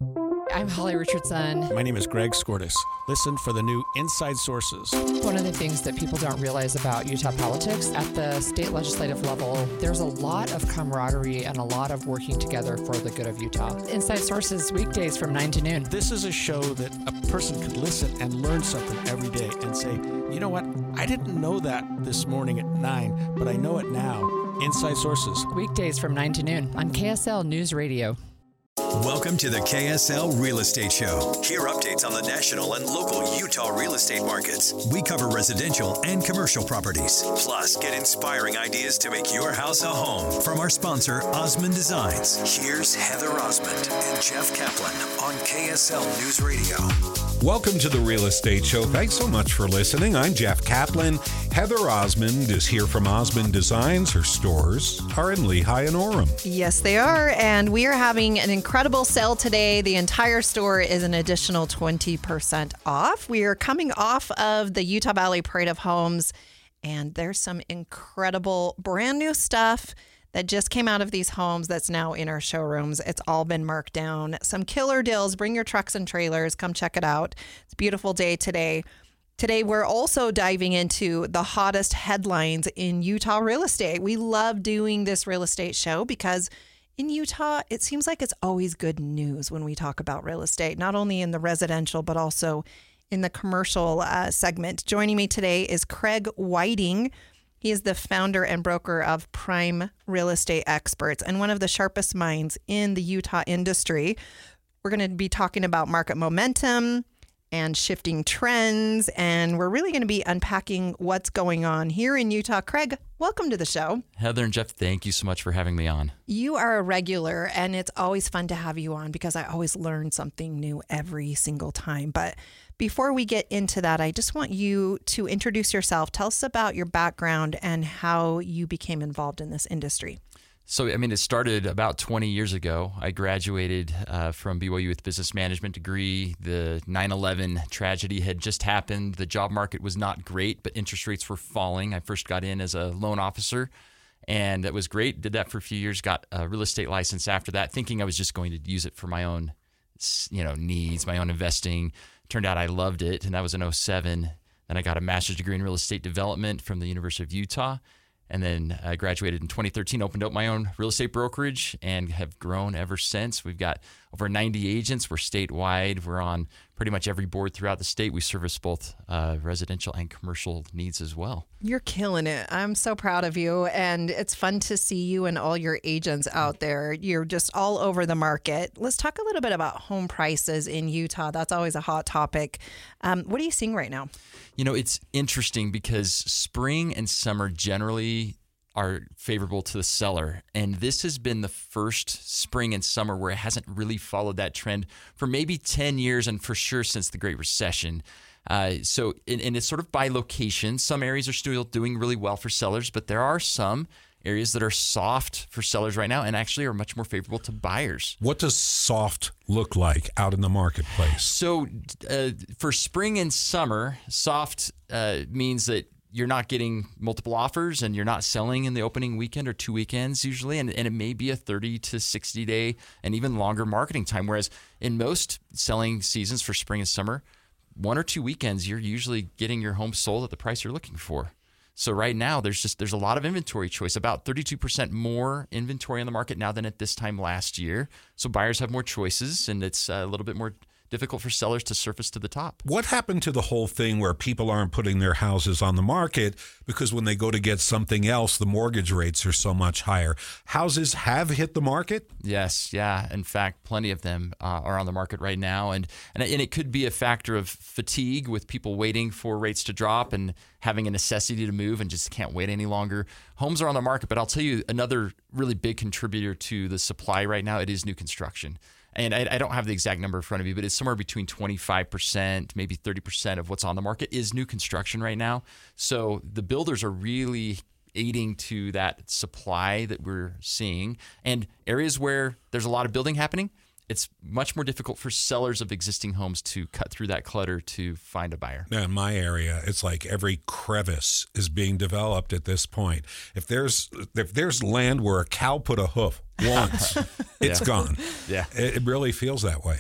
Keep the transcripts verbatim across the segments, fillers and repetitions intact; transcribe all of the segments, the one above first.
I'm Holly Richardson. My name is Greg Skordas. Listen for the new Inside Sources. One of the things that people don't realize about Utah politics, at the state legislative level, there's a lot of camaraderie and a lot of working together for the good of Utah. Inside Sources, weekdays from nine to noon. This is a show that a person could listen and learn something every day and say, you know what, I didn't know that this morning at nine, but I know it now. Inside Sources. Weekdays from nine to noon on K S L News Radio. Welcome to the K S L Real Estate Show. Hear updates on the national and local Utah real estate markets. We cover residential and commercial properties. Plus, get inspiring ideas to make your house a home from our sponsor, Osmond Designs. Here's Heather Osmond and Jeff Kaplan on K S L News Radio. Welcome to the Real Estate Show. Thanks so much for listening. I'm Jeff Kaplan. Heather Osmond is here from Osmond Designs. Her stores are in Lehi and Orem. Yes, they are. And we are having an incredible sale today. The entire store is an additional twenty percent off. We are coming off of the Utah Valley Parade of Homes, and there's some incredible brand new stuff that just came out of these homes that's now in our showrooms. It's all been marked down. Some killer deals. Bring your trucks and trailers. Come check it out. It's a beautiful day today. Today, we're also diving into the hottest headlines in Utah real estate. We love doing this real estate show because in Utah, it seems like it's always good news when we talk about real estate, not only in the residential, but also in the commercial uh, segment. Joining me today is Craig Whiting. He is the founder and broker of Prime Real Estate Experts and one of the sharpest minds in the Utah industry. We're going to be talking about market momentum and shifting trends, and we're really going to be unpacking what's going on here in Utah. Craig, welcome to the show. Heather and Jeff, thank you so much for having me on. You are a regular, and it's always fun to have you on because I always learn something new every single time. But before we get into that, I just want you to introduce yourself. Tell us about your background and how you became involved in this industry. So, I mean, it started about twenty years ago. I graduated uh, from B Y U with a business management degree. The nine eleven tragedy had just happened. The job market was not great, but interest rates were falling. I first got in as a loan officer, and that was great. Did that for a few years, got a real estate license after that, thinking I was just going to use it for my own, you know, needs, my own investing. Turned out I loved it, and that was in oh seven. Then I got a master's degree in real estate development from the University of Utah. And then I graduated in twenty thirteen, opened up my own real estate brokerage, and have grown ever since. We've got over ninety agents. We're statewide. We're on pretty much every board throughout the state. We service both uh, residential and commercial needs as well. You're killing it. I'm so proud of you. And it's fun to see you and all your agents out there. You're just all over the market. Let's talk a little bit about home prices in Utah. That's always a hot topic. Um, what are you seeing right now? You know, it's interesting because spring and summer generally are favorable to the seller. And this has been the first spring and summer where it hasn't really followed that trend for maybe ten years and for sure since the Great Recession. Uh, so, and, and it's sort of by location. Some areas are still doing really well for sellers, but there are some areas that are soft for sellers right now and actually are much more favorable to buyers. What does soft look like out in the marketplace? So uh, for spring and summer, soft uh, means that you're not getting multiple offers and you're not selling in the opening weekend or two weekends usually. And, and it may be a thirty to sixty day and even longer marketing time. Whereas in most selling seasons for spring and summer, one or two weekends, you're usually getting your home sold at the price you're looking for. So right now, there's just there's a lot of inventory choice, about thirty-two percent more inventory on the market now than at this time last year. So buyers have more choices, and it's a little bit more difficult for sellers to surface to the top. What happened to the whole thing where people aren't putting their houses on the market because when they go to get something else, the mortgage rates are so much higher? Houses have hit the market? Yes, yeah. In fact, plenty of them uh, are on the market right now. And, and and it could be a factor of fatigue with people waiting for rates to drop and having a necessity to move and just can't wait any longer. Homes are on the market, but I'll tell you another really big contributor to the supply right now, it is new construction. And I, I don't have the exact number in front of me, but it's somewhere between twenty-five percent, maybe thirty percent of what's on the market is new construction right now. So the builders are really aiding to that supply that we're seeing. And areas where there's a lot of building happening, it's much more difficult for sellers of existing homes to cut through that clutter to find a buyer. Now, in my area, it's like every crevice is being developed at this point. If there's if there's land where a cow put a hoof once, it's yeah. gone. Yeah, it, it really feels that way.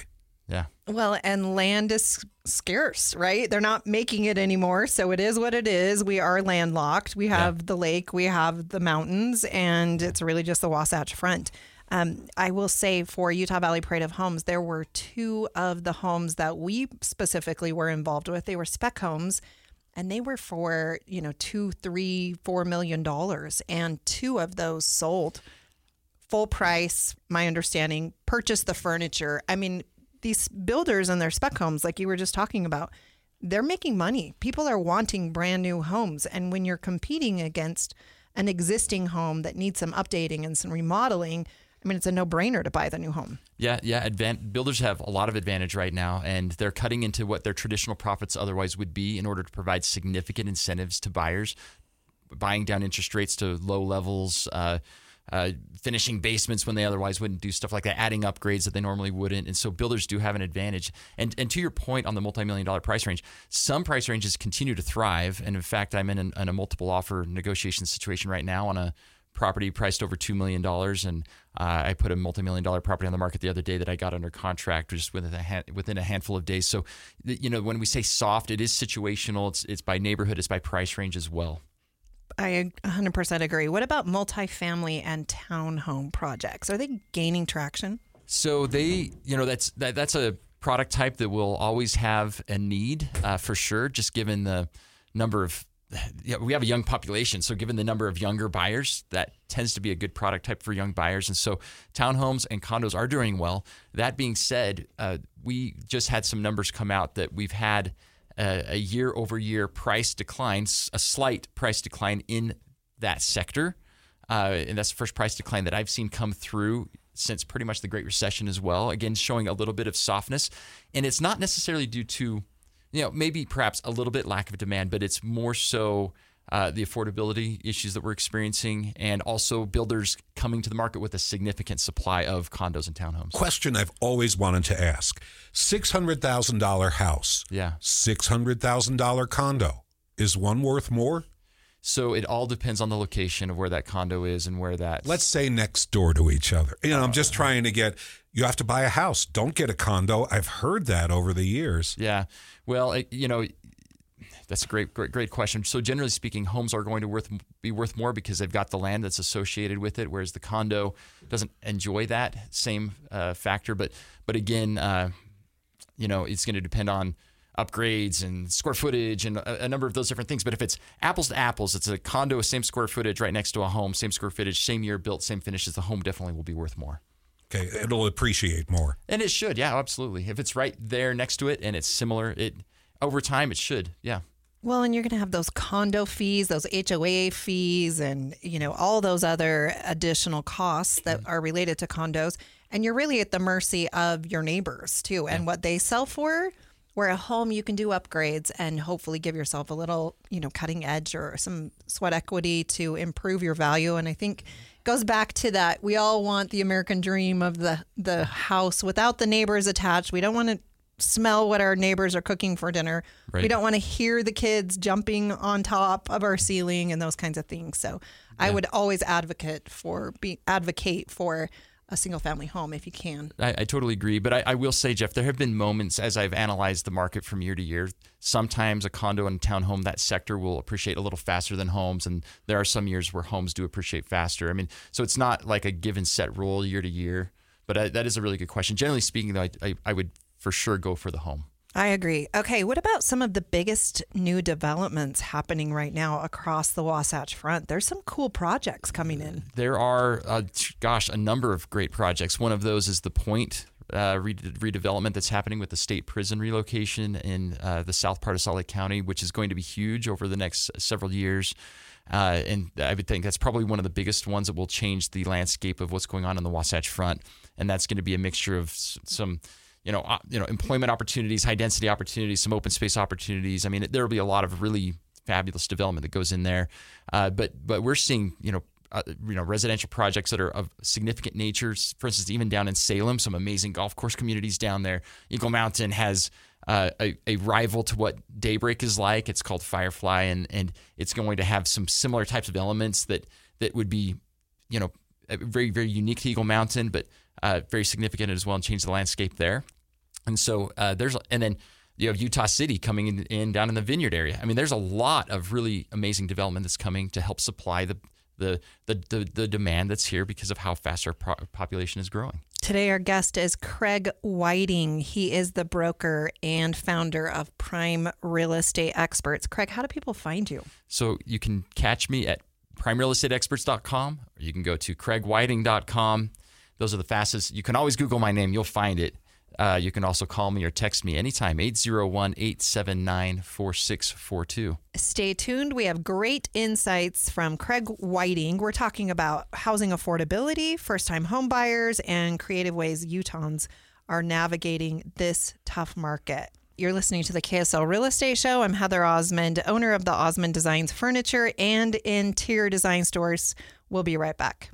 Yeah. Well, and land is scarce, right? They're not making it anymore. So it is what it is. We are landlocked. We have yeah. the lake, we have the mountains, and it's really just the Wasatch Front. Um, I will say for Utah Valley Parade of Homes, there were two of the homes that we specifically were involved with. They were spec homes, and they were for, you know, two, three, four million dollars. And two of those sold full price, my understanding, purchased the furniture. I mean, these builders and their spec homes, like you were just talking about, they're making money. People are wanting brand new homes. And when you're competing against an existing home that needs some updating and some remodeling, I mean, it's a no-brainer to buy the new home. Yeah, yeah. Advan- builders have a lot of advantage right now, and they're cutting into what their traditional profits otherwise would be in order to provide significant incentives to buyers, buying down interest rates to low levels, uh, uh, finishing basements when they otherwise wouldn't do stuff like that, adding upgrades that they normally wouldn't. And so builders do have an advantage. And and to your point on the multi-million dollar price range, some price ranges continue to thrive. And in fact, I'm in, an, in a multiple offer negotiation situation right now on a property priced over two million dollars. And uh, I put a multi-million dollar property on the market the other day that I got under contract just within a, hand, within a handful of days. So, you know, when we say soft, it is situational. It's, it's by neighborhood. It's by price range as well. I one hundred percent agree. What about multifamily and townhome projects? Are they gaining traction? So they, you know, that's that, that's a product type that will always have a need uh, for sure, just given the number of, you know, we have a young population. So given the number of younger buyers, that tends to be a good product type for young buyers. And so townhomes and condos are doing well. That being said, uh, we just had some numbers come out that we've had a, a year-over-year price decline, a slight price decline in that sector. Uh, and that's the first price decline that I've seen come through since pretty much the Great Recession as well. Again, showing a little bit of softness. And it's not necessarily due to, you know, maybe perhaps a little bit lack of demand, but it's more so uh, the affordability issues that we're experiencing, and also builders coming to the market with a significant supply of condos and townhomes. Question I've always wanted to ask. six hundred thousand dollars house. Yeah. six hundred thousand dollars condo. Is one worth more? So it all depends on the location of where that condo is and where that... Let's say next door to each other. You know, I'm just trying to get... You have to buy a house. Don't get a condo. I've heard that over the years. Yeah. Well, it, you know, that's a great, great, great question. So generally speaking, homes are going to worth be worth more because they've got the land that's associated with it, whereas the condo doesn't enjoy that same uh, factor. But but again, uh, you know, it's going to depend on upgrades and square footage and a, a number of those different things. But if it's apples to apples, it's a condo, same square footage right next to a home, same square footage, same year built, same finishes, the home definitely will be worth more. Okay, it'll appreciate more. And it should, yeah, absolutely. If it's right there next to it and it's similar, it over time it should, yeah. Well, and you're going to have those condo fees, those H O A fees, and, you know, all those other additional costs that are related to condos. And you're really at the mercy of your neighbors, too, and what they sell for. Where a home, you can do upgrades and hopefully give yourself a little, you know, cutting edge or some sweat equity to improve your value. And I think it goes back to that. We all want the American dream of the, the house without the neighbors attached. We don't want to smell what our neighbors are cooking for dinner. Right. We don't want to hear the kids jumping on top of our ceiling and those kinds of things. So yeah. I would always advocate for be advocate for a single family home if you can. I, I totally agree. But I, I will say, Jeff, there have been moments as I've analyzed the market from year to year. Sometimes a condo and townhome, that sector will appreciate a little faster than homes. And there are some years where homes do appreciate faster. I mean, so it's not like a given set rule year to year. But I, that is a really good question. Generally speaking, though, I, I, I would for sure go for the home. I agree. Okay, what about some of the biggest new developments happening right now across the Wasatch Front? There's some cool projects coming in. There are, uh, gosh, a number of great projects. One of those is the Point uh, redevelopment that's happening with the state prison relocation in uh, the south part of Salt Lake County, which is going to be huge over the next several years. Uh, and I would think that's probably one of the biggest ones that will change the landscape of what's going on in the Wasatch Front. And that's going to be a mixture of some... You know, uh, you know, employment opportunities, high density opportunities, some open space opportunities. I mean, there will be a lot of really fabulous development that goes in there. Uh, but but we're seeing, you know, uh, you know, residential projects that are of significant nature. For instance, even down in Salem, some amazing golf course communities down there. Eagle Mountain has uh, a, a rival to what Daybreak is like. It's called Firefly, and and it's going to have some similar types of elements that that would be, you know, very very unique to Eagle Mountain, but uh, very significant as well, and change the landscape there. And so uh, there's, and then you have Utah City coming in, in down in the Vineyard area. I mean, there's a lot of really amazing development that's coming to help supply the the the the, the demand that's here because of how fast our pro- population is growing. Today, our guest is Craig Whiting. He is the broker and founder of Prime Real Estate Experts. Craig, how do people find you? So you can catch me at prime real estate experts dot com, or you can go to craig whiting dot com. Those are the fastest. You can always Google my name. You'll find it. Uh, you can also call me or text me anytime, eight zero one, eight seven nine, four six four two. Stay tuned. We have great insights from Craig Whiting. We're talking about housing affordability, first-time home buyers, and creative ways Utahns are navigating this tough market. You're listening to the K S L Real Estate Show. I'm Heather Osmond, owner of the Osmond Designs Furniture and Interior Design Stores. We'll be right back.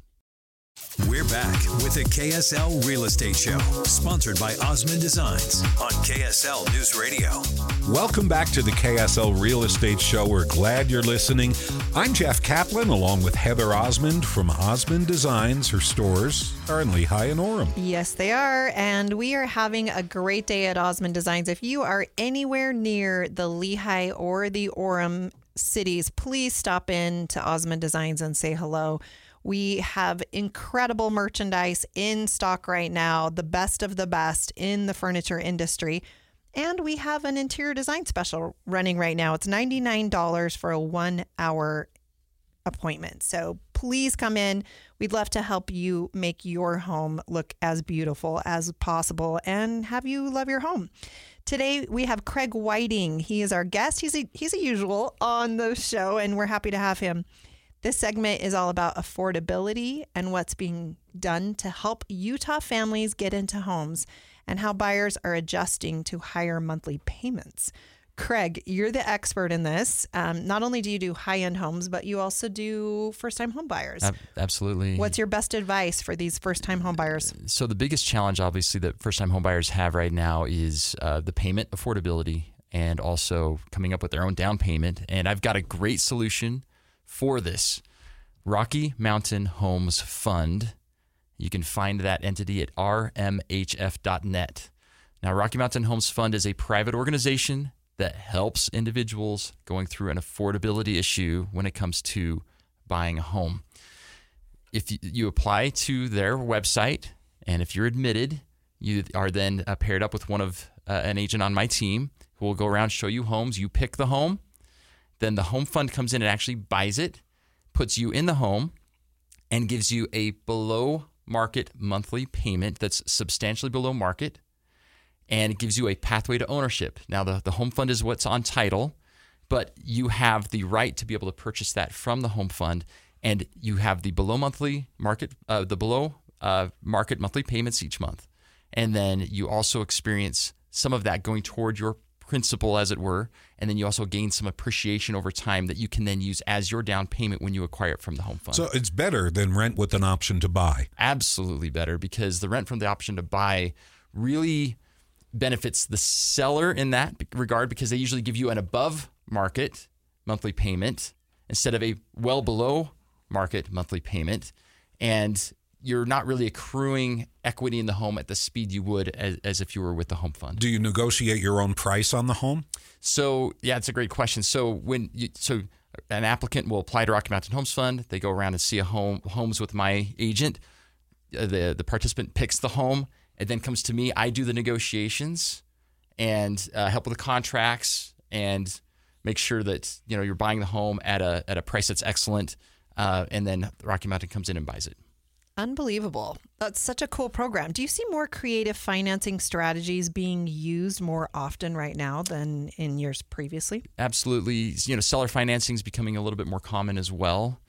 We're back with the K S L Real Estate Show, sponsored by Osmond Designs on K S L News Radio. Welcome back to the K S L Real Estate Show. We're glad you're listening. I'm Jeff Kaplan, along with Heather Osmond from Osmond Designs. Her stores are in Lehigh and Orem. Yes, they are. And we are having a great day at Osmond Designs. If you are anywhere near the Lehigh or the Orem cities, please stop in to Osmond Designs and say hello. We have incredible merchandise in stock right now, the best of the best in the furniture industry. And we have an interior design special running right now. It's ninety-nine dollars for a one-hour appointment. So please come in. We'd love to help you make your home look as beautiful as possible and have you love your home. Today, we have Craig Whiting. He is our guest. He's a, he's a usual on the show, and we're happy to have him. This segment is all about affordability and what's being done to help Utah families get into homes and how buyers are adjusting to higher monthly payments. Craig, you're the expert in this. Um, not only do you do high-end homes, but you also do first-time home buyers. Ab- absolutely. What's your best advice for these first-time home buyers? So the biggest challenge, obviously, that first-time home buyers have right now is uh, the payment affordability and also coming up with their own down payment. And I've got a great solution for this. Rocky Mountain Homes Fund. You can find that entity at r m h f dot net. Now, Rocky Mountain Homes Fund is a private organization that helps individuals going through an affordability issue when it comes to buying a home. If you, you apply to their website, and if you're admitted, you are then uh, paired up with one of uh, an agent on my team who will go around, show you homes. You pick the home. Then the home fund comes in and actually buys it, puts you in the home, and gives you a below market monthly payment that's substantially below market, and it gives you a pathway to ownership. Now, the, the home fund is what's on title, but you have the right to be able to purchase that from the home fund, and you have the below monthly market, uh, the below uh, market monthly payments each month, and then you also experience some of that going toward your principal, as it were, and then you also gain some appreciation over time that you can then use as your down payment when you acquire it from the home fund. So it's better than rent with an option to buy. Absolutely better, because the rent from the option to buy really benefits the seller in that regard, because they usually give you an above market monthly payment instead of a well below market monthly payment. And you're not really accruing equity in the home at the speed you would as, as if you were with the home fund. Do you negotiate your own price on the home? So, yeah, it's a great question. So when you, so an applicant will apply to Rocky Mountain Homes Fund. They go around and see a home homes with my agent. Uh, the the participant picks the home. It then comes to me. I do the negotiations and uh, help with the contracts and make sure that, you know, you're buying the home at a at a price that's excellent. Uh, and then Rocky Mountain comes in and buys it. Unbelievable. That's such a cool program. Do you see more creative financing strategies being used more often right now than in years previously? Absolutely. You know, seller financing is becoming a little bit more common as well.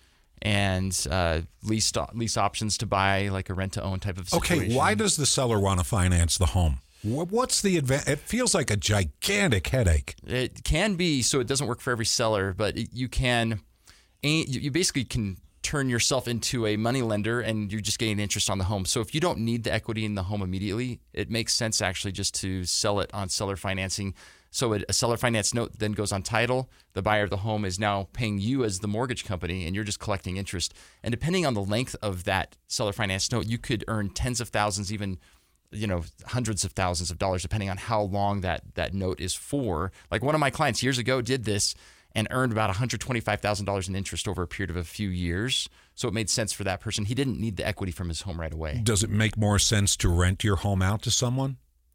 And uh, lease, lease options to buy, like a rent-to-own type of situation. Okay, why does the seller want to finance the home? What's the advantage? It feels like a gigantic headache. It can be, so it doesn't work for every seller, but you can, you basically can turn yourself into a money lender and you're just getting interest on the home. So if you don't need the equity in the home immediately, it makes sense actually just to sell it on seller financing. So a seller finance note then goes on title. The buyer of the home is now paying you as the mortgage company, and you're just collecting interest. And depending on the length of that seller finance note, you could earn tens of thousands, even you know, hundreds of thousands of dollars, depending on how long that, that note is for. Like one of my clients years ago did this and earned about one hundred twenty-five thousand dollars in interest over a period of a few years. So it made sense for that person. He didn't need the equity from his home right away. Does it make more sense to rent your home out to someone?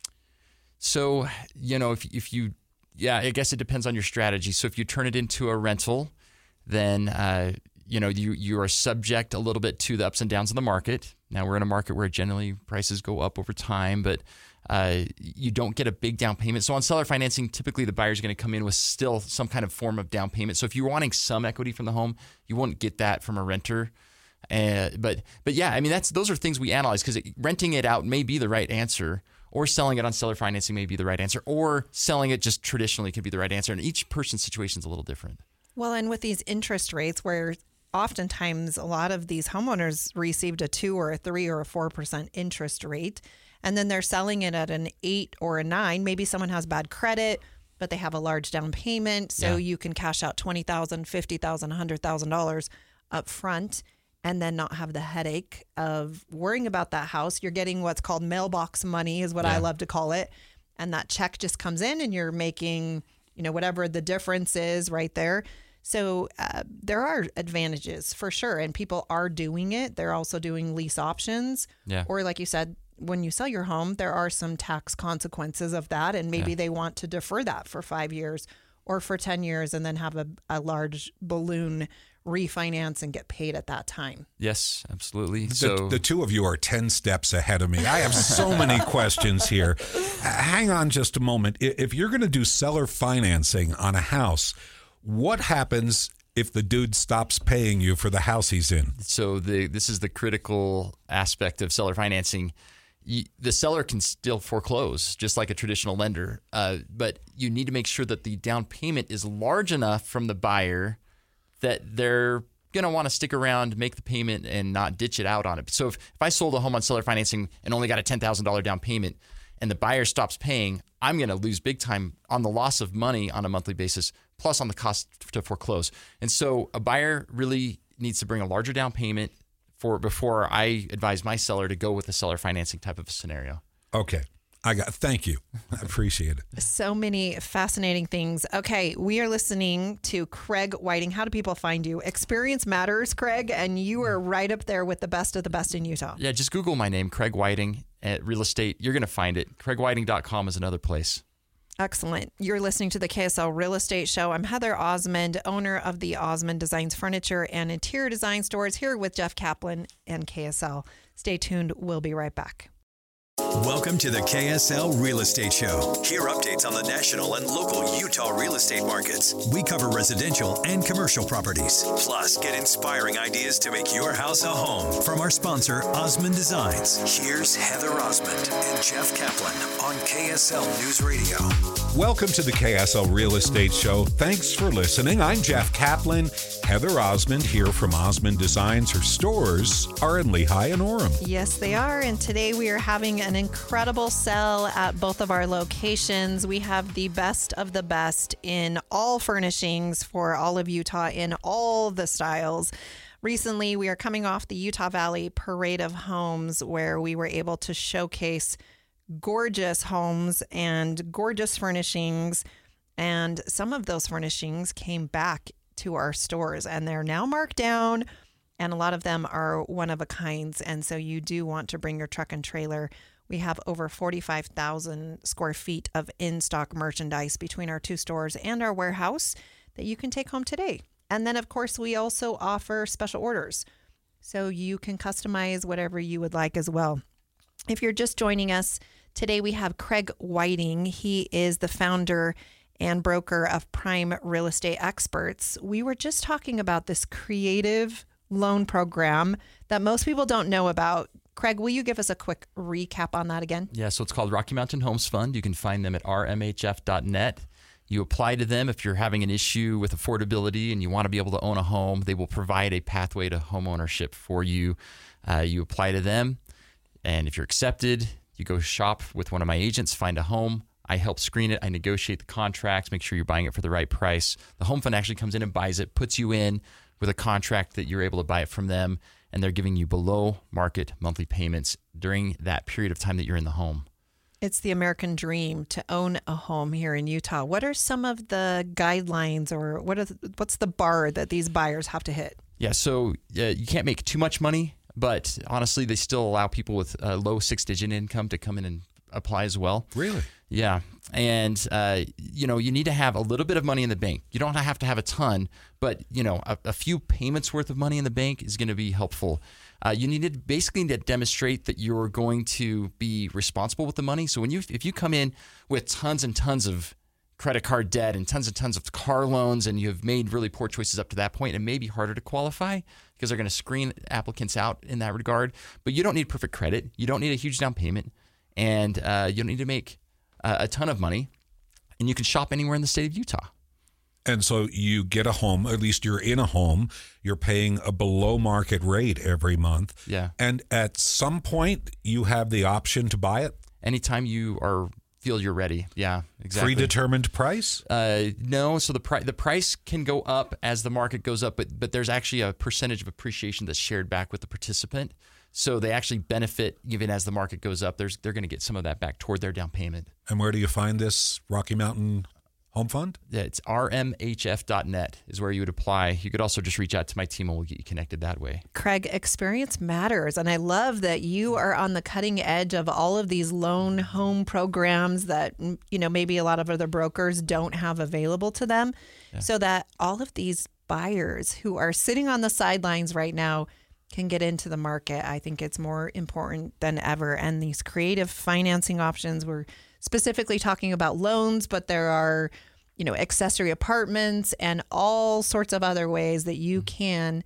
So, you know, if if you, yeah, I guess it depends on your strategy. So if you turn it into a rental, then, uh, you know, you, you are subject a little bit to the ups and downs of the market. Now we're in a market where generally prices go up over time, but uh, you don't get a big down payment. So on seller financing, typically the buyer's going to come in with still some kind of form of down payment. So if you're wanting some equity from the home, you won't get that from a renter. Uh, but but yeah, I mean, that's those are things we analyze because renting it out may be the right answer, or selling it on seller financing may be the right answer, or selling it just traditionally can be the right answer. And each person's situation is a little different. Well, and with these interest rates where oftentimes a lot of these homeowners received a two or a three or a four percent interest rate, and then they're selling it at an eight or a nine. Maybe someone has bad credit, but they have a large down payment. So yeah. you can cash out twenty thousand dollars, fifty thousand dollars, one hundred thousand dollars up front and then not have the headache of worrying about that house. You're getting what's called mailbox money is what yeah. I love to call it. And that check just comes in and you're making, you know, whatever the difference is right there. So uh, there are advantages for sure. And people are doing it. They're also doing lease options. Yeah. Or like you said, when you sell your home, there are some tax consequences of that. And maybe yeah. they want to defer that for five years or for ten years and then have a, a large balloon refinance and get paid at that time. Yes, absolutely. The, so the two of you are ten steps ahead of me. I have so many questions here. Hang on just a moment. If you're going to do seller financing on a house, what happens if the dude stops paying you for the house he's in? So the this is the critical aspect of seller financing. You, the seller can still foreclose, just like a traditional lender, uh, but you need to make sure that the down payment is large enough from the buyer that they're going to want to stick around, make the payment, and not ditch it out on it. So if, if I sold a home on seller financing and only got a ten thousand dollars down payment and the buyer stops paying, I'm going to lose big time on the loss of money on a monthly basis, plus on the cost to foreclose. And so a buyer really needs to bring a larger down payment for before I advise my seller to go with a seller financing type of a scenario. Okay. I got. Thank you. I appreciate it. So many fascinating things. Okay, we are listening to Craig Whiting. How do people find you? Experience matters, Craig, and you are right up there with the best of the best in Utah. Yeah, just Google my name, Craig Whiting, at real estate. You're going to find it. craig whiting dot com is another place. Excellent. You're listening to the K S L Real Estate Show. I'm Heather Osmond, owner of the Osmond Designs Furniture and Interior Design Stores, here with Jeff Kaplan and K S L. Stay tuned. We'll be right back. Welcome to the K S L Real Estate Show. Hear updates on the national and local Utah real estate markets. We cover residential and commercial properties. Plus, get inspiring ideas to make your house a home from our sponsor, Osmond Designs. Here's Heather Osmond and Jeff Kaplan on K S L News Radio. Welcome to the K S L Real Estate Show. Thanks for listening. I'm Jeff Kaplan. Heather Osmond here from Osmond Designs. Her stores are in Lehigh and Orem. Yes, they are. And today we are having an incredible sale at both of our locations. We have the best of the best in all furnishings for all of Utah in all the styles. Recently, we are coming off the Utah Valley Parade of Homes, where we were able to showcase gorgeous homes and gorgeous furnishings. And some of those furnishings came back to our stores and they're now marked down. And a lot of them are one of a kinds. And so you do want to bring your truck and trailer. We have over forty-five thousand square feet of in-stock merchandise between our two stores and our warehouse that you can take home today. And then, of course, we also offer special orders. So you can customize whatever you would like as well. If you're just joining us, today we have Craig Whiting. He is the founder and broker of Prime Real Estate Experts. We were just talking about this creative loan program that most people don't know about. Craig, will you give us a quick recap on that again? Yeah, so it's called Rocky Mountain Homes Fund. You can find them at r m h f dot net. You apply to them if you're having an issue with affordability and you want to be able to own a home. They will provide a pathway to home ownership for you. Uh, you apply to them, and if you're accepted, you go shop with one of my agents, find a home. I help screen it. I negotiate the contracts, make sure you're buying it for the right price. The home fund actually comes in and buys it, puts you in with a contract that you're able to buy it from them. and they're giving you below market monthly payments during that period of time that you're in the home. It's the American dream to own a home here in Utah. What are some of the guidelines, or what are the, what's the bar that these buyers have to hit? Yeah, so uh, you can't make too much money, but honestly, they still allow people with a low six-digit income to come in and apply as well. Really? Yeah. And, uh, you know, you need to have a little bit of money in the bank. You don't have to have a ton, but, you know, a, a few payments worth of money in the bank is going to be helpful. Uh, you need to basically to demonstrate that you're going to be responsible with the money. So when you, if you come in with tons and tons of credit card debt and tons and tons of car loans, and you've made really poor choices up to that point, it may be harder to qualify because they're going to screen applicants out in that regard. But you don't need perfect credit. You don't need a huge down payment, and uh, you don't need to make uh, a ton of money, and you can shop anywhere in the state of Utah. And so you get a home, at least you're in a home, you're paying a below market rate every month. Yeah. And at some point, you have the option to buy it? Anytime you are feel you're ready. Yeah, exactly. Predetermined price? Uh, no. So the price the price can go up as the market goes up, but but there's actually a percentage of appreciation that's shared back with the participant. So they actually benefit even as the market goes up. There's they're going to get some of that back toward their down payment. And where do you find this Rocky Mountain Home Fund? Yeah, it's R M H F dot net is where you would apply. You could also just reach out to my team and we'll get you connected that way. Craig, experience matters. And I love that you are on the cutting edge of all of these loan home programs that, you know, maybe a lot of other brokers don't have available to them. Yeah. So that all of these buyers who are sitting on the sidelines right now can get into the market. I think it's more important than ever. And these creative financing options, we're specifically talking about loans, but there are, you know, accessory apartments and all sorts of other ways that you can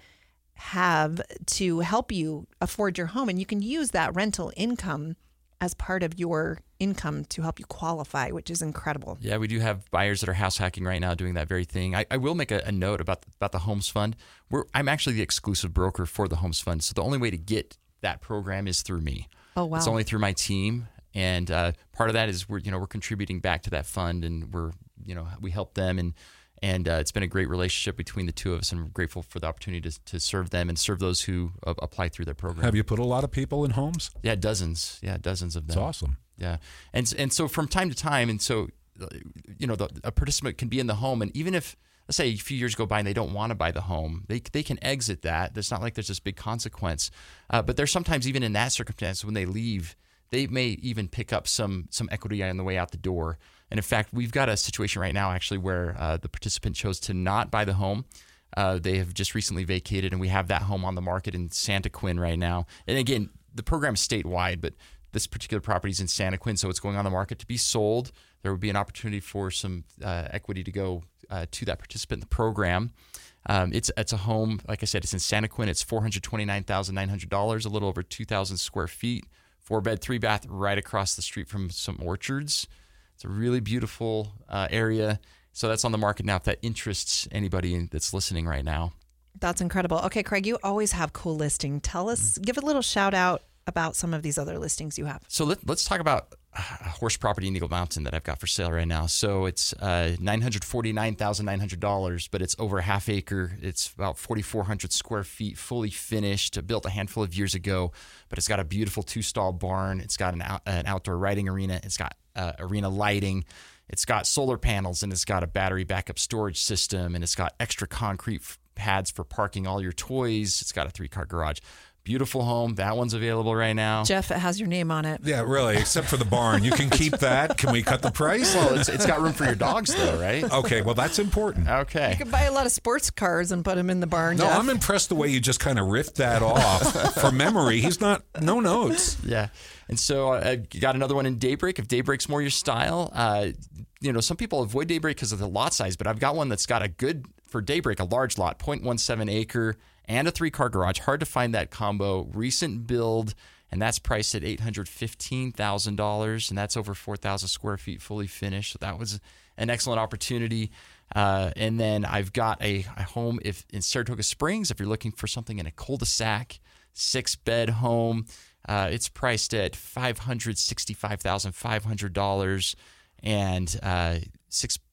have to help you afford your home. And you can use that rental income as part of your income to help you qualify, which is incredible. Yeah, we do have buyers that are house hacking right now doing that very thing. I, I will make a, a note about the, about the Homes Fund. We're, I'm actually the exclusive broker for the Homes Fund. So the only way to get that program is through me. Oh, wow. It's only through my team. And uh, part of that is we're, you know, we're contributing back to that fund, and we're, you know, we help them, and and uh, it's been a great relationship between the two of us, and we're grateful for the opportunity to to serve them and serve those who uh, apply through their program. Have you put a lot of people in homes? Yeah, dozens. Yeah, dozens of them. That's awesome. Yeah, and and so from time to time, and so, you know, the, a participant can be in the home, and even if, let's say, a few years go by and they don't want to buy the home, they they can exit that. It's not like there's this big consequence, uh, but there's sometimes even in that circumstance when they leave, they may even pick up some some equity on the way out the door. And in fact, we've got a situation right now actually where uh, the participant chose to not buy the home. Uh, they have just recently vacated, and we have that home on the market in Santaquin right now. And again, the program is statewide, but this particular property is in Santaquin, so it's going on the market to be sold. There would be an opportunity for some uh, equity to go uh, to that participant in the program. Um, it's it's a home, like I said, it's in Santaquin. It's four hundred twenty-nine thousand nine hundred dollars, a little over two thousand square feet. Four bed, three bath, right across the street from some orchards. It's a really beautiful uh, area. So that's on the market now if that interests anybody that's listening right now. That's incredible. Okay, Craig, you always have cool listing. Tell us, mm-hmm. give a little shout out about some of these other listings you have. So let, let's talk about a horse property in Eagle Mountain that I've got for sale right now. So it's uh, nine hundred forty-nine thousand nine hundred dollars, but it's over a half acre. It's about forty-four hundred square feet, fully finished, built a handful of years ago, but it's got a beautiful two-stall barn. It's got an, out, an outdoor riding arena. It's got uh, arena lighting. It's got solar panels, and it's got a battery backup storage system, and it's got extra concrete f- pads for parking all your toys. It's got a three-car garage. Beautiful home. That one's available right now. Jeff, it has your name on it. Yeah, really, except for the barn. You can keep that. Can we cut the price? Well, it's, it's got room for your dogs, though, right? Okay, well, that's important. Okay. You could buy a lot of sports cars and put them in the barn, No, Jeff. I'm impressed the way you just kind of riffed that off from memory. He's not, no notes. Yeah. And so I got another one in Daybreak. If Daybreak's more your style, uh, you know, some people avoid Daybreak because of the lot size, but I've got one that's got a good, for Daybreak, a large lot, zero point one seven acre, and a three-car garage. Hard to find that combo. Recent build, and that's priced at eight hundred fifteen thousand dollars, and that's over four thousand square feet, fully finished. So that was an excellent opportunity. Uh, and then I've got a, a home if in Saratoga Springs, if you're looking for something in a cul-de-sac, six-bed home. Uh, it's priced at five hundred sixty-five thousand five hundred dollars, and uh, six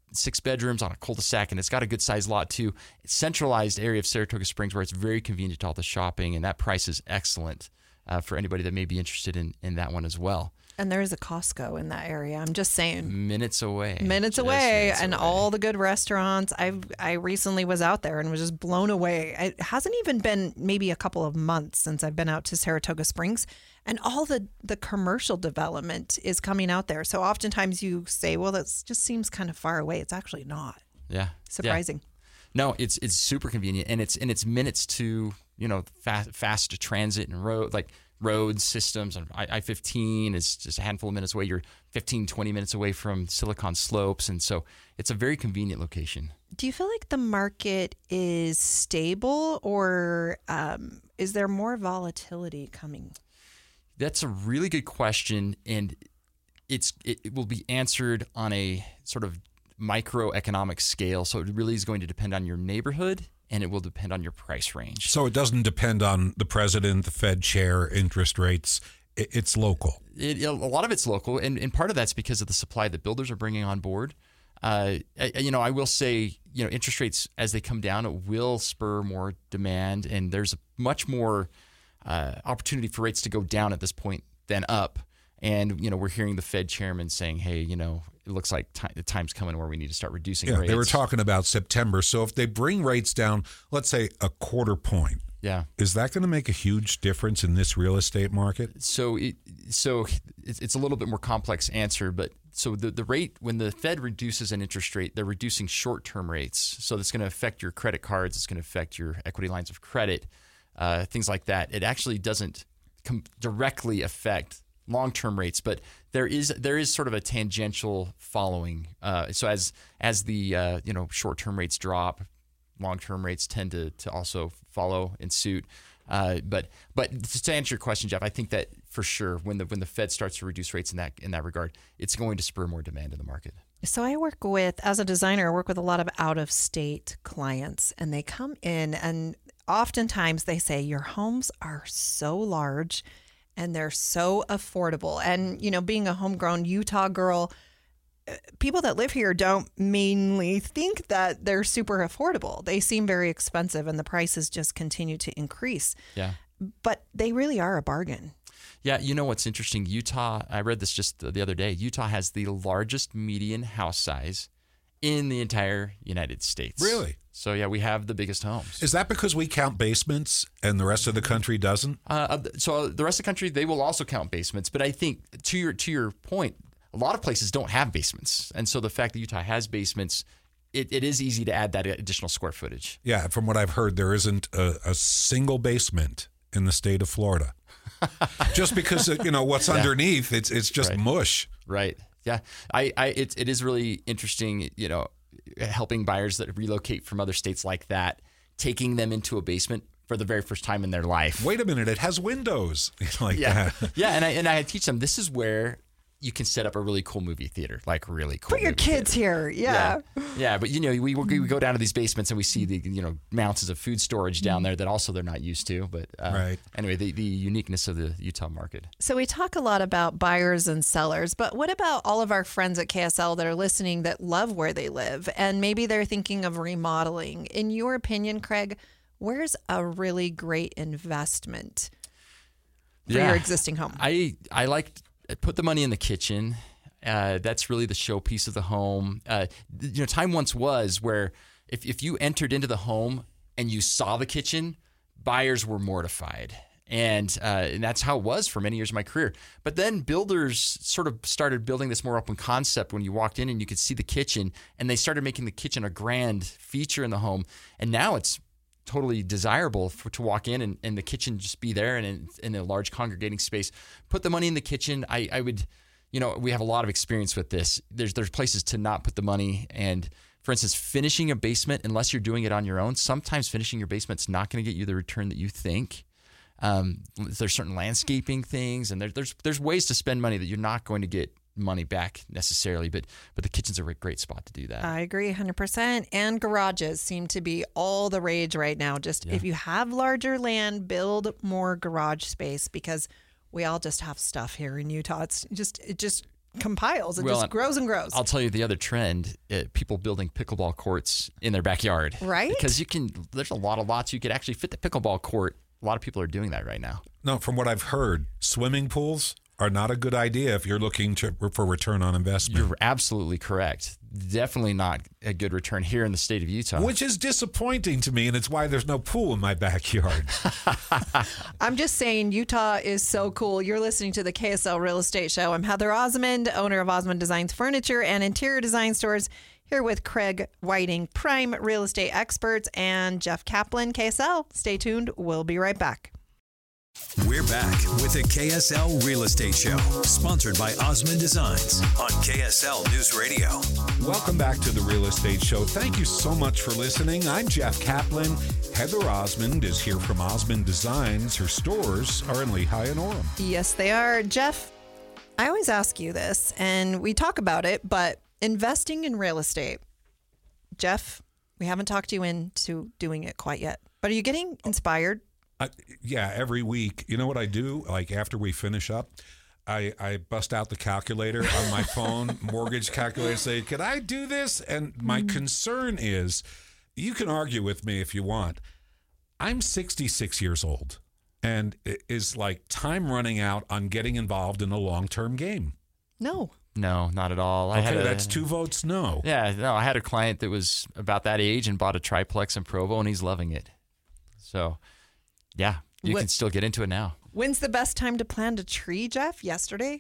six bedrooms on a cul-de-sac, and it's got a good sized lot too. It's centralized area of Saratoga Springs where it's very convenient to all the shopping, and that price is excellent uh, for anybody that may be interested in, in that one as well. And there is a Costco in that area. I'm just saying. Minutes away. Minutes Just away. minutes and away. all the good restaurants. I I recently was out there and was just blown away. It hasn't even been maybe a couple of months since I've been out to Saratoga Springs. And all the, the commercial development is coming out there. So oftentimes you say, well, that just seems kind of far away. It's actually not. Yeah. Surprising. Yeah. No, it's it's super convenient, and it's and it's minutes to, you know, fast fast transit and road like road systems. I fifteen is just a handful of minutes away. You're fifteen, twenty minutes away from Silicon Slopes, and so it's a very convenient location. Do you feel like the market is stable, or um, is there more volatility coming? That's a really good question, and it's it, it will be answered on a sort of microeconomic scale. So it really is going to depend on your neighborhood, and it will depend on your price range. So it doesn't depend on the president, the Fed chair, interest rates. It, it's local. It, a lot of it's local, and, and part of that's because of the supply that builders are bringing on board. Uh, I, you know, I will say, you know, interest rates as they come down, it will spur more demand, and there's much more uh, opportunity for rates to go down at this point than up. And, you know, we're hearing the Fed chairman saying, hey, you know, it looks like t- the time's coming where we need to start reducing Yeah, rates. they were talking about September. So if they bring rates down, let's say a quarter point, Yeah. is that going to make a huge difference in this real estate market? So it, so it's, it's a little bit more complex answer, but so the, the rate, when the Fed reduces an interest rate, they're reducing short-term rates. So that's going to affect your credit cards. It's going to affect your equity lines of credit, uh, things like that. It actually doesn't com- directly affect long-term rates, but there is there is sort of a tangential following. Uh, so as as the uh, you know short-term rates drop, long-term rates tend to to also follow in suit. Uh, but but to answer your question, Jeff, I think that for sure when the when the Fed starts to reduce rates in that in that regard, it's going to spur more demand in the market. So I work with, as a designer, I work with a lot of out-of-state clients, and they come in, and oftentimes they say, your homes are so large and they're so affordable. And, you know, being a homegrown Utah girl, people that live here don't mainly think that they're super affordable. They seem very expensive, and the prices just continue to increase. Yeah. But they really are a bargain. Yeah, you know what's interesting? Utah, I read this just the other day. Utah has the largest median house size in the entire United States. Really? So, yeah, we have the biggest homes. Is that because we count basements and the rest of the country doesn't? Uh, so the rest of the country, they will also count basements. But I think to your to your point, a lot of places don't have basements. And so the fact that Utah has basements, it, it is easy to add that additional square footage. Yeah, from what I've heard, there isn't a, a single basement in the state of Florida. Just because, you know, what's Yeah. underneath, it's it's just Right. mush. Right. Yeah. I, I it, it is really interesting, you know, helping buyers that relocate from other states like that, taking them into a basement for the very first time in their life. Wait a minute, it has windows like Yeah. that. Yeah. And I and I teach them, this is where you can set up a really cool movie theater, like really cool. Put your movie kids theater. here. Yeah. yeah. Yeah. But, you know, we, we go down to these basements and we see the, you know, mountains of food storage down there that also they're not used to. But uh, Right. anyway, the, the uniqueness of the Utah market. So we talk a lot about buyers and sellers, but what about all of our friends at K S L that are listening that love where they live and maybe they're thinking of remodeling? In your opinion, Craig, where's a really great investment for Yeah. your existing home? I, I like put the money in the kitchen. Uh, that's really the showpiece of the home. Uh, you know, time once was where if, if you entered into the home and you saw the kitchen, buyers were mortified. And, uh, and that's how it was for many years of my career. But then builders sort of started building this more open concept when you walked in and you could see the kitchen, and they started making the kitchen a grand feature in the home. And now it's totally desirable for, to walk in and, and the kitchen just be there and in, in a large congregating space. Put the money in the kitchen. I, I would, you know, we have a lot of experience with this. There's there's places to not put the money. And for instance, finishing a basement, unless you're doing it on your own, sometimes finishing your basement's not going to get you the return that you think. Um, there's certain landscaping things, and there, there's there's ways to spend money that you're not going to get money back necessarily, but but the kitchen's a great spot to do that. I agree one hundred percent. And garages seem to be all the rage right now. Just Yeah. if you have larger land, build more garage space, because we all just have stuff here in Utah. It's just it just compiles. It Well, just grows and grows. I'll tell you the other trend: uh, people building pickleball courts in their backyard. Right? Because you can. There's a lot of lots you could actually fit the pickleball court. A lot of people are doing that right now. No, from what I've heard, swimming pools are not a good idea if you're looking to, for return on investment. You're absolutely correct. Definitely not a good return here in the state of Utah. Which is disappointing to me, and it's why there's no pool in my backyard. I'm just saying Utah is so cool. You're listening to the K S L Real Estate Show. I'm Heather Osmond, owner of Osmond Designs Furniture and Interior Design Stores, here with Craig Whiting, prime real estate experts, and Jeff Kaplan, K S L. Stay tuned. We'll be right back. We're back with the K S L Real Estate Show, sponsored by Osmond Designs on K S L News Radio. Welcome back to the Real Estate Show. Thank you so much for listening. I'm Jeff Kaplan. Heather Osmond is here from Osmond Designs. Her stores are in Lehigh and Orem. Yes, they are. Jeff, I always ask you this, and we talk about it, but investing in real estate, Jeff, we haven't talked you into doing it quite yet, but are you getting inspired? Uh, yeah, every week. You know what I do? Like after we finish up, I, I bust out the calculator on my phone, mortgage calculator, say, could I do this? And my mm. concern is, you can argue with me if you want. I'm sixty-six years old, and it is like time running out on getting involved in a long-term game. No. No, not at all. I okay, had a, that's two votes no. Yeah, no, I had a client that was about that age and bought a triplex in Provo, and he's loving it. So... yeah, you what, can still get into it now. When's the best time to plant a tree, Jeff? Yesterday?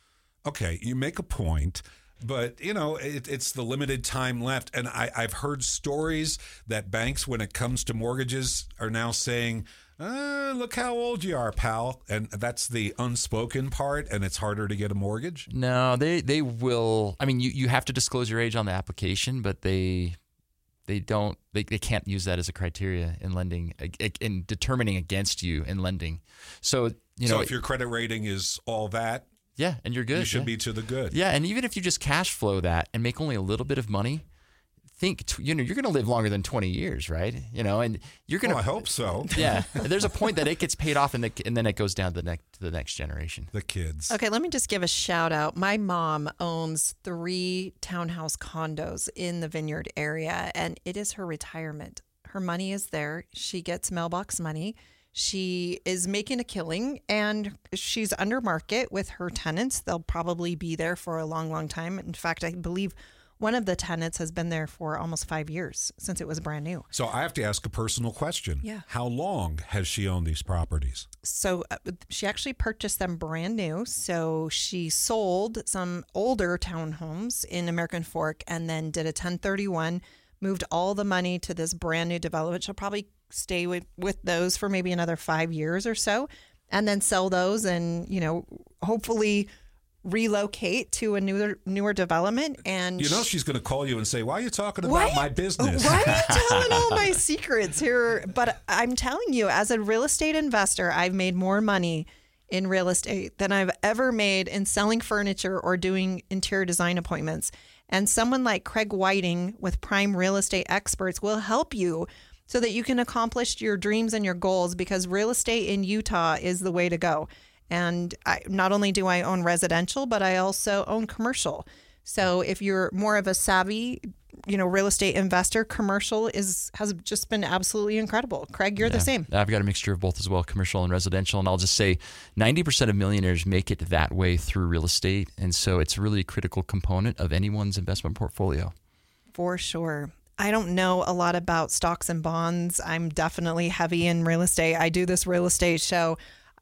Okay, you make a point, but, you know, it, it's the limited time left. And I, I've heard stories that banks, when it comes to mortgages, are now saying, uh, look how old you are, pal. And that's the unspoken part, and it's harder to get a mortgage? No, they, they will. I mean, you, you have to disclose your age on the application, but they... They don't. They, they can't use that as a criteria in lending, in determining against you in lending. So you know, so if your credit rating is all that, yeah, and you're good, you should yeah. be to the good. Yeah, and even if you just cash flow that and make only a little bit of money, think you know you're going to live longer than twenty years, right? You know, and you're going to. Well, I hope so. Yeah, there's a point that it gets paid off, and, the, and then it goes down to the next to the next generation. The kids. Okay, let me just give a shout out. My mom owns three townhouse condos in the Vineyard area, and it is her retirement. Her money is there. She gets mailbox money. She is making a killing, and she's under market with her tenants. They'll probably be there for a long, long time. In fact, I believe one of the tenants has been there for almost five years since it was brand new. So I have to ask a personal question. Yeah. How long has she owned these properties? So uh, she actually purchased them brand new. So she sold some older townhomes in American Fork and then did a ten thirty-one, moved all the money to this brand new development. She'll probably stay with, with those for maybe another five years or so, and then sell those and, you know, hopefully relocate to a newer newer development. And you know she's going to call you and say, why are you talking about why, my business? Why are you telling all my secrets here? But I'm telling you, as a real estate investor, I've made more money in real estate than I've ever made in selling furniture or doing interior design appointments. And someone like Craig Whiting with Prime Real Estate Experts will help you so that you can accomplish your dreams and your goals, because real estate in Utah is the way to go. And I, not only do I own residential, but I also own commercial. So if you're more of a savvy, you know, real estate investor, commercial is has just been absolutely incredible. Craig, you're yeah. the same. I've got a mixture of both as well, commercial and residential. And I'll just say ninety percent of millionaires make it that way through real estate. And so it's really a critical component of anyone's investment portfolio. For sure. I don't know a lot about stocks and bonds. I'm definitely heavy in real estate. I do this real estate show.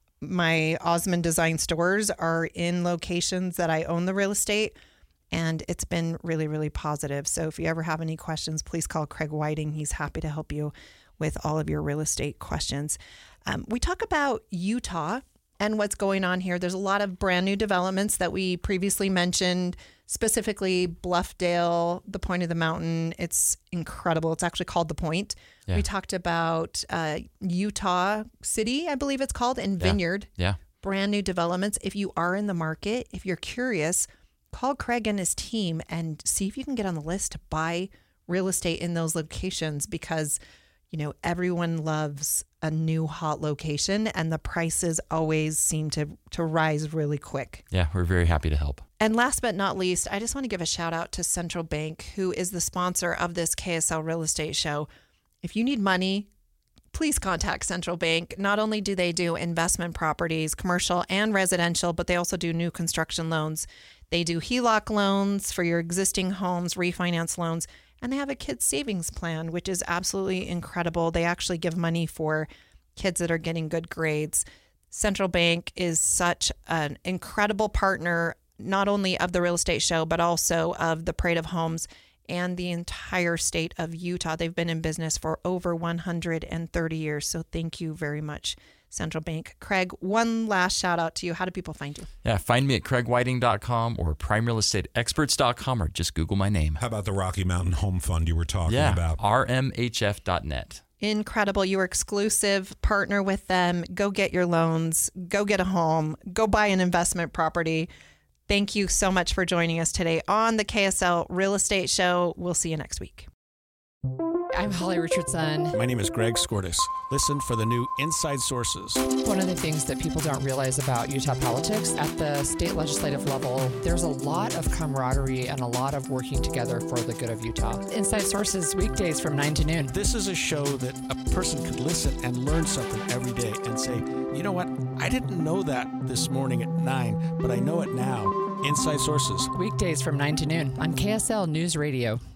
My Osmond Design stores are in locations that I own the real estate, and it's been really, really positive. So if you ever have any questions, please call Craig Whiting. He's happy to help you with all of your real estate questions. Um, we talk about Utah and what's going on here. There's a lot of brand new developments that we previously mentioned, specifically Bluffdale, the Point of the Mountain. It's incredible. It's actually called The Point. Yeah. We talked about uh, Utah City, I believe it's called, and Vineyard. Yeah. yeah. Brand new developments. If you are in the market, if you're curious, call Craig and his team and see if you can get on the list to buy real estate in those locations, because you know, everyone loves a new hot location, and the prices always seem to, to rise really quick. Yeah, we're very happy to help. And last but not least, I just want to give a shout out to Central Bank, who is the sponsor of this K S L Real Estate Show. If you need money, please contact Central Bank. Not only do they do investment properties, commercial and residential, but they also do new construction loans. They do H E L O C loans for your existing homes, refinance loans, and they have a kids savings plan, which is absolutely incredible. They actually give money for kids that are getting good grades. Central Bank is such an incredible partner, not only of the real estate show, but also of the Parade of Homes and the entire state of Utah. They've been in business for over one hundred thirty years. So thank you very much, Central Bank. Craig, one last shout out to you. How do people find you? Yeah, find me at craig whiting dot com or prime real estate experts dot com, or just Google my name. How about the Rocky Mountain Home Fund you were talking yeah, about? R M H F dot net. Incredible. You are exclusive. Partner with them. Go get your loans. Go get a home. Go buy an investment property. Thank you so much for joining us today on the K S L Real Estate Show. We'll see you next week. I'm Holly Richardson. My name is Greg Skordas. Listen for the new Inside Sources. One of the things that people don't realize about Utah politics, at the state legislative level, there's a lot of camaraderie and a lot of working together for the good of Utah. Inside Sources, weekdays from nine to noon. This is a show that a person could listen and learn something every day and say, you know what, I didn't know that this morning at nine, but I know it now. Inside Sources. Weekdays from nine to noon on K S L News Radio.